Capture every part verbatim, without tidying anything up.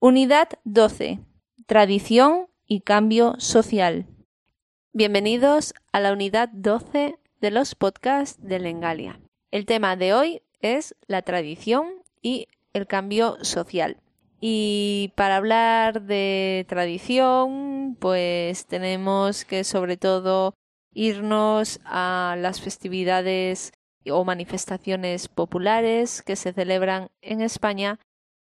Unidad doce. Tradición y cambio social. Bienvenidos a la unidad doce de los podcasts de Lengalia. El tema de hoy es la tradición y el cambio social. Y para hablar de tradición, pues tenemos que sobre todo irnos a las festividades o manifestaciones populares que se celebran en España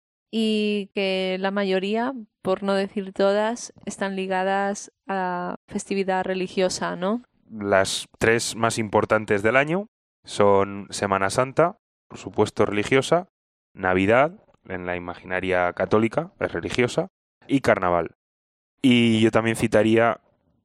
y que la mayoría, por no decir todas, están ligadas a festividad religiosa, ¿no? Las tres más importantes del año son Semana Santa, por supuesto religiosa, Navidad, en la imaginaria católica, es religiosa, y Carnaval. Y yo también citaría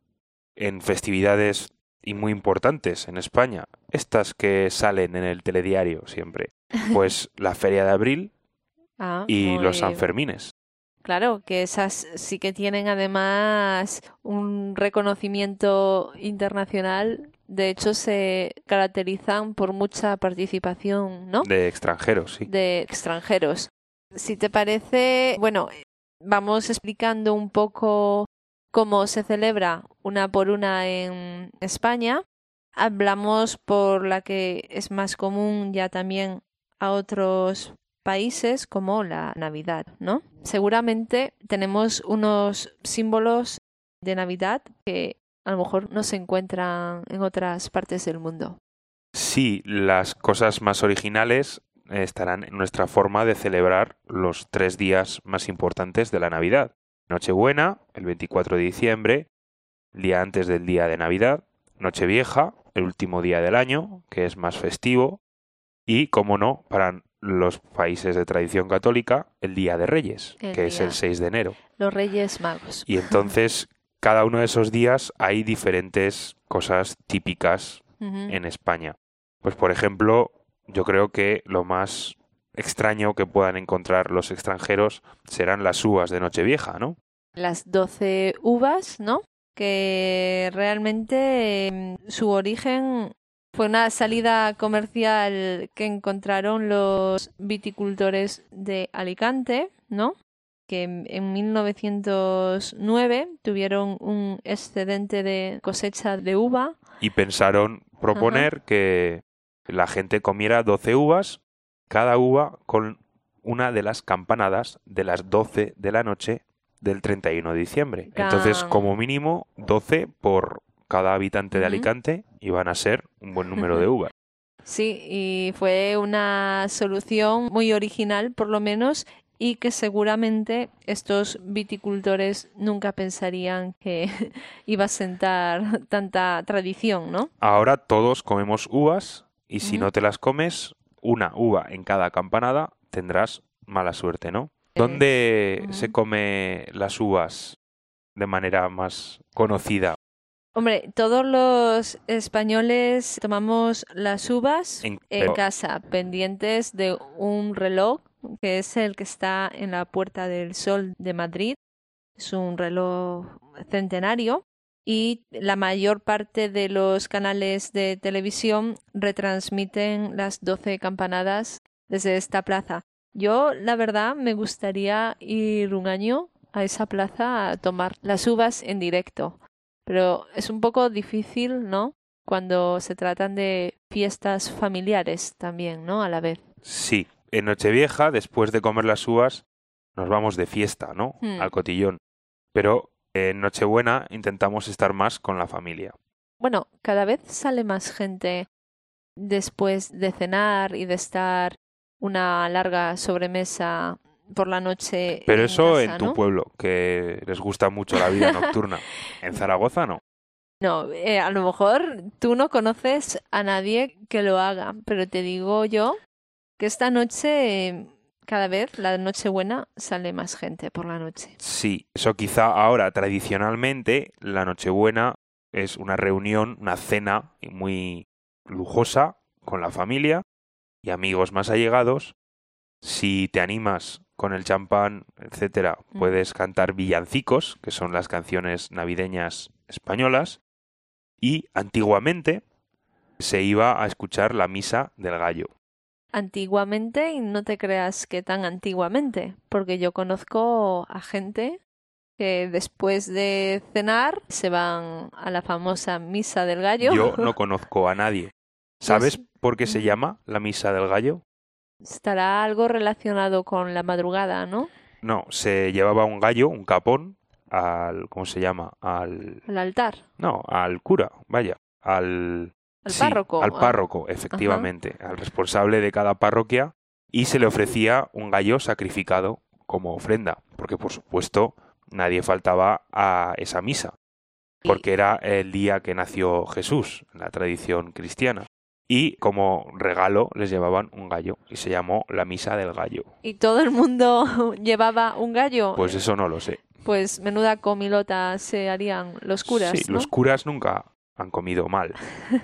en festividades y muy importantes en España, estas que salen en el telediario siempre, pues la Feria de Abril ah, y muy... los Sanfermines. Claro, que esas sí que tienen además un reconocimiento internacional. De hecho, se caracterizan por mucha participación, ¿no? De extranjeros, sí. De extranjeros. Si te parece, bueno, vamos explicando un poco cómo se celebra una por una en España. Hablamos por la que es más común ya también a otros países como la Navidad, ¿no? Seguramente tenemos unos símbolos de Navidad que a lo mejor no se encuentran en otras partes del mundo. Sí, las cosas más originales estarán en nuestra forma de celebrar los tres días más importantes de la Navidad. Nochebuena, el veinticuatro de diciembre, día antes del día de Navidad. Nochevieja, el último día del año, que es más festivo. Y, como no, para los países de tradición católica, el Día de Reyes, El que día. es el seis de enero. Los Reyes Magos. Y entonces, cada uno de esos días hay diferentes cosas típicas Uh-huh. en España. Pues, por ejemplo, yo creo que lo más extraño que puedan encontrar los extranjeros serán las uvas de Nochevieja, ¿no? Las doce uvas, ¿no? Que realmente eh, su origen fue una salida comercial que encontraron los viticultores de Alicante, ¿no? Que en mil novecientos nueve tuvieron un excedente de cosecha de uva. Y pensaron proponer Ajá. que la gente comiera doce uvas, cada uva con una de las campanadas de las doce de la noche del treinta y uno de diciembre. Can... Entonces, como mínimo, doce por cada habitante uh-huh. de Alicante iban a ser un buen número de uvas. Sí, y fue una solución muy original, por lo menos, y que seguramente estos viticultores nunca pensarían que iba a sentar tanta tradición, ¿no? Ahora todos comemos uvas y si uh-huh. no te las comes, una uva en cada campanada, tendrás mala suerte, ¿no? ¿Dónde uh-huh. se come las uvas de manera más conocida? Hombre, todos los españoles tomamos las uvas en, en pero... casa, pendientes de un reloj que es el que está en la Puerta del Sol de Madrid. Es un reloj centenario y la mayor parte de los canales de televisión retransmiten las doce campanadas desde esta plaza. Yo, la verdad, me gustaría ir un año a esa plaza a tomar las uvas en directo. Pero es un poco difícil, ¿no? Cuando se tratan de fiestas familiares también, ¿no? A la vez. Sí. En Nochevieja, después de comer las uvas, nos vamos de fiesta, ¿no? Hmm. Al cotillón. Pero en Nochebuena intentamos estar más con la familia. Bueno, cada vez sale más gente después de cenar y de estar una larga sobremesa por la noche. Pero en eso casa, en tu ¿no? pueblo, que les gusta mucho la vida nocturna. En Zaragoza no. No, eh, a lo mejor tú no conoces a nadie que lo haga, pero te digo yo que esta noche, eh, cada vez, la Nochebuena, sale más gente por la noche. Sí, eso quizá ahora, tradicionalmente, la Nochebuena es una reunión, una cena muy lujosa con la familia y amigos más allegados. Si te animas con el champán, etcétera, mm. puedes cantar villancicos, que son las canciones navideñas españolas. Y antiguamente se iba a escuchar la misa del gallo. antiguamente, y no te creas que tan antiguamente, porque yo conozco a gente que después de cenar se van a la famosa misa del gallo. Yo no conozco a nadie. ¿Sabes Pues, por qué se ujú. llama la misa del gallo? Estará algo relacionado con la madrugada, ¿no? No, se llevaba un gallo, un capón, al, ¿cómo se llama? Al, Al altar, no, al cura, vaya, al, al sí, párroco. al Ah, párroco, ajá. efectivamente, al responsable de cada parroquia, y se le ofrecía un gallo sacrificado como ofrenda, porque por supuesto nadie faltaba a esa misa, Y, porque era el día que nació Jesús, en la tradición cristiana. Y como regalo les llevaban un gallo y se llamó la misa del gallo. y todo el mundo llevaba un gallo. Pues eso no lo sé. Pues menuda comilota se harían los Sí, curas, los ¿no? curas nunca han comido mal.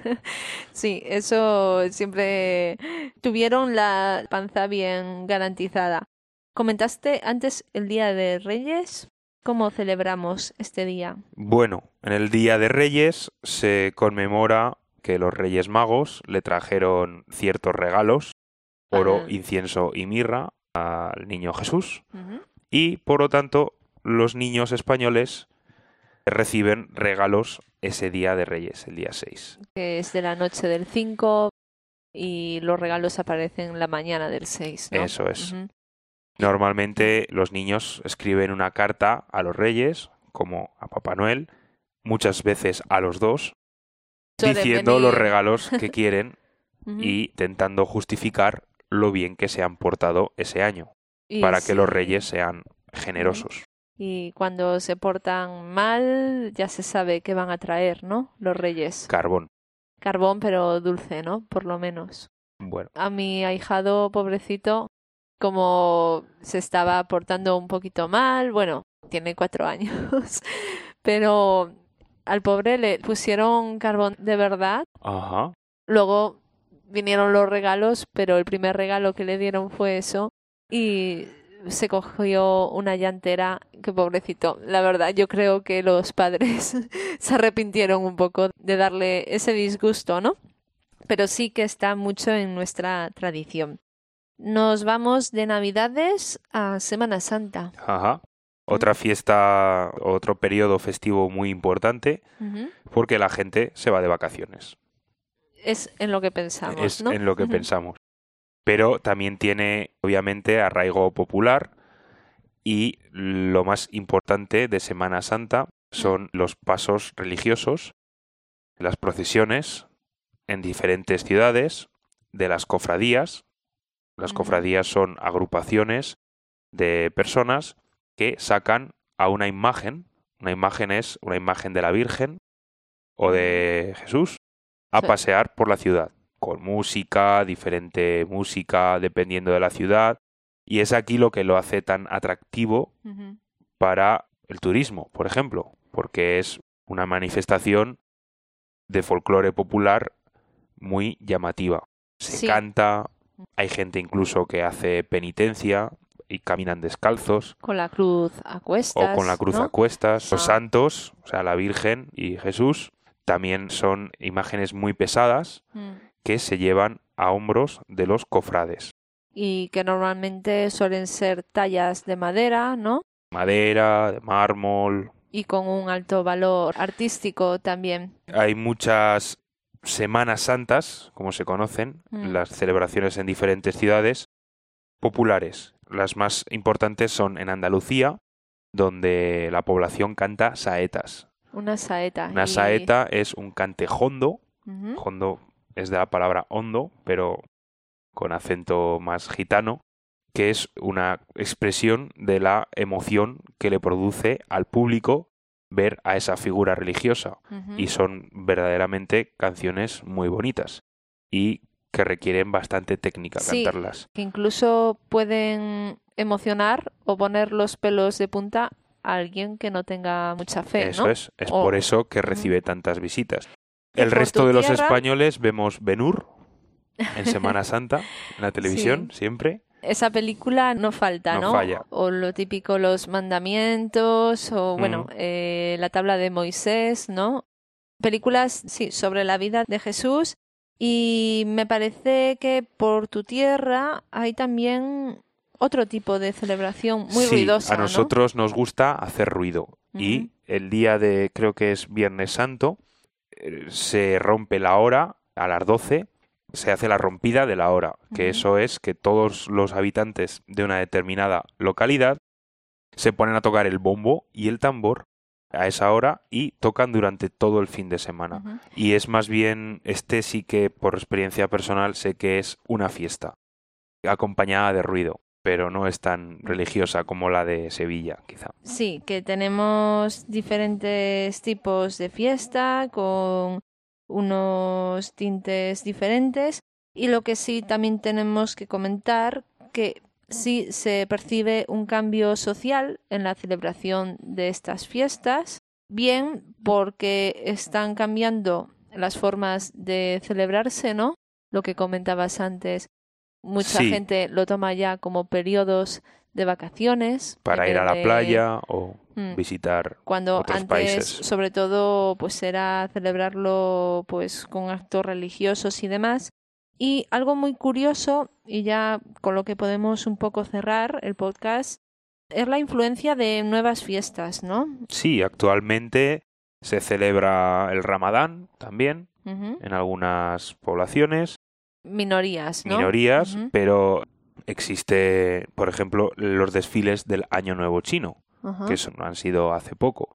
Sí, eso siempre tuvieron la panza bien garantizada. Comentaste antes el Día de Reyes. ¿Cómo celebramos este día? Bueno, en el Día de Reyes se conmemora que los Reyes Magos le trajeron ciertos regalos, oro, Al... incienso y mirra, al niño Jesús, Ujú. y por lo tanto los niños españoles reciben regalos ese Día de Reyes, el día seis. Que es de la noche del cinco y los regalos aparecen la mañana del seis, ¿no? Eso es. Ujú. Normalmente los niños escriben una carta a los Reyes, como a Papá Noel, muchas veces a los dos, Suelen diciendo los venir. regalos que quieren Ujú. y intentando justificar lo bien que se han portado ese año, Y para que los si- Reyes sean generosos. Y cuando se portan mal, ya se sabe qué van a traer, ¿no? Los reyes. Carbón. Carbón, pero dulce, ¿no? Por lo menos. Bueno, A mi ahijado, pobrecito, como se estaba portando un poquito mal, bueno, tiene cuatro años, pero al pobre le pusieron carbón de verdad. ajá. Luego vinieron los regalos, pero el primer regalo que le dieron fue eso y se cogió una llantera, que pobrecito. La verdad, yo creo que los padres se arrepintieron un poco de darle ese disgusto, ¿no? Pero sí que está mucho en nuestra tradición. Nos vamos de Navidades a Semana Santa. Ajá. Otra fiesta, otro periodo festivo muy importante, Ujú. porque la gente se va de vacaciones. Es en lo que pensamos, Es ¿no? en lo que Ujú. pensamos. Pero también tiene, obviamente, arraigo popular y lo más importante de Semana Santa son los pasos religiosos, las procesiones en diferentes ciudades de las cofradías. Las Ujú. cofradías son agrupaciones de personas que sacan a una imagen. Una imagen es una imagen de la Virgen o de Jesús a Sí. pasear por la ciudad, con música, diferente música, dependiendo de la ciudad. Y es aquí lo que lo hace tan atractivo Ujú. para el turismo, por ejemplo, porque es una manifestación de folclore popular muy llamativa. Se Sí. canta, hay gente incluso que hace penitencia y caminan descalzos Con la cruz a cuestas, o con la cruz ¿no? a cuestas. Los Ah. santos, o sea, la Virgen y Jesús, también son imágenes muy pesadas Mm. que se llevan a hombros de los cofrades. Y que normalmente suelen ser tallas de madera, ¿no? Madera, de mármol. Y con un alto valor artístico también. Hay muchas Semanas Santas, como se conocen, Mm. las celebraciones en diferentes ciudades populares. Las más importantes son en Andalucía, donde la población canta saetas. Una saeta. Una y... saeta es un cante jondo. Ujú. Hondo es de la palabra hondo, pero con acento más gitano, que es una expresión de la emoción que le produce al público ver a esa figura religiosa. Ujú. Y son verdaderamente canciones muy bonitas y que requieren bastante técnica Sí, cantarlas. que incluso pueden emocionar o poner los pelos de punta a alguien que no tenga mucha fe, Eso ¿no? es, es O- por eso que Ujú. recibe tantas visitas. Que El por resto tu de los tierra- españoles vemos Ben-Hur en Semana Santa, en la televisión, Sí. siempre. Esa película no falta, No ¿no? falla. O lo típico, los mandamientos, o bueno, Mm. eh, la tabla de Moisés, ¿no? Películas, sí, sobre la vida de Jesús Y me parece que por tu tierra hay también otro tipo de celebración muy sí, ruidosa, a nosotros ¿no? nos gusta hacer ruido. Uh-huh. Y el día de, creo que es Viernes Santo, eh, se rompe la hora a las doce, se hace la rompida de la hora, que uh-huh. eso es que todos los habitantes de una determinada localidad se ponen a tocar el bombo y el tambor a esa hora y tocan durante todo el fin de semana. Uh-huh. Y es más bien, este sí que por experiencia personal sé que es una fiesta, acompañada de ruido, pero no es tan religiosa como la de Sevilla, quizá. Sí, que tenemos diferentes tipos de fiesta con unos tintes diferentes, y lo que sí también tenemos que comentar que sí se percibe un cambio social en la celebración de estas fiestas, bien porque están cambiando las formas de celebrarse, ¿no? Lo que comentabas antes, mucha sí. gente lo toma ya como periodos de vacaciones. Para ir a la de... playa o mm. visitar Cuando otros antes, países. sobre todo, pues era celebrarlo pues con actos religiosos y demás. Y algo muy curioso, y ya con lo que podemos un poco cerrar el podcast, es la influencia de nuevas fiestas, ¿no? Sí, actualmente se celebra el Ramadán también uh-huh. en algunas poblaciones. Minorías, ¿no? Minorías, uh-huh. pero existe, por ejemplo, los desfiles del Año Nuevo Chino, uh-huh. que son, han sido hace poco.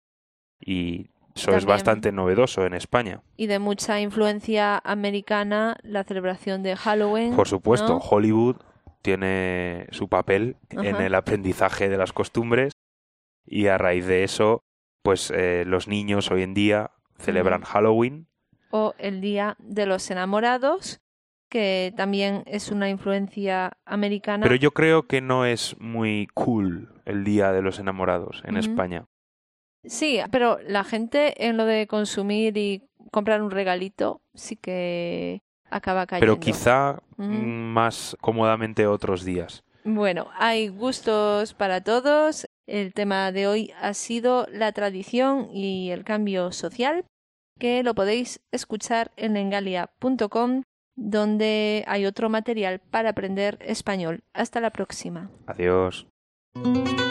Y eso también es bastante novedoso en España. Y de mucha influencia americana la celebración de Halloween. Por supuesto, ¿no? Hollywood tiene su papel uh-huh. en el aprendizaje de las costumbres y a raíz de eso, pues eh, los niños hoy en día celebran uh-huh. Halloween. O el Día de los Enamorados, que también es una influencia americana. Pero yo creo que no es muy cool el Día de los Enamorados en uh-huh. España. Sí, pero la gente en lo de consumir y comprar un regalito sí que acaba cayendo. Pero quizá uh-huh. más cómodamente otros días. Bueno, hay gustos para todos. El tema de hoy ha sido la tradición y el cambio social, que lo podéis escuchar en lengalia punto com, donde hay otro material para aprender español. Hasta la próxima. Adiós.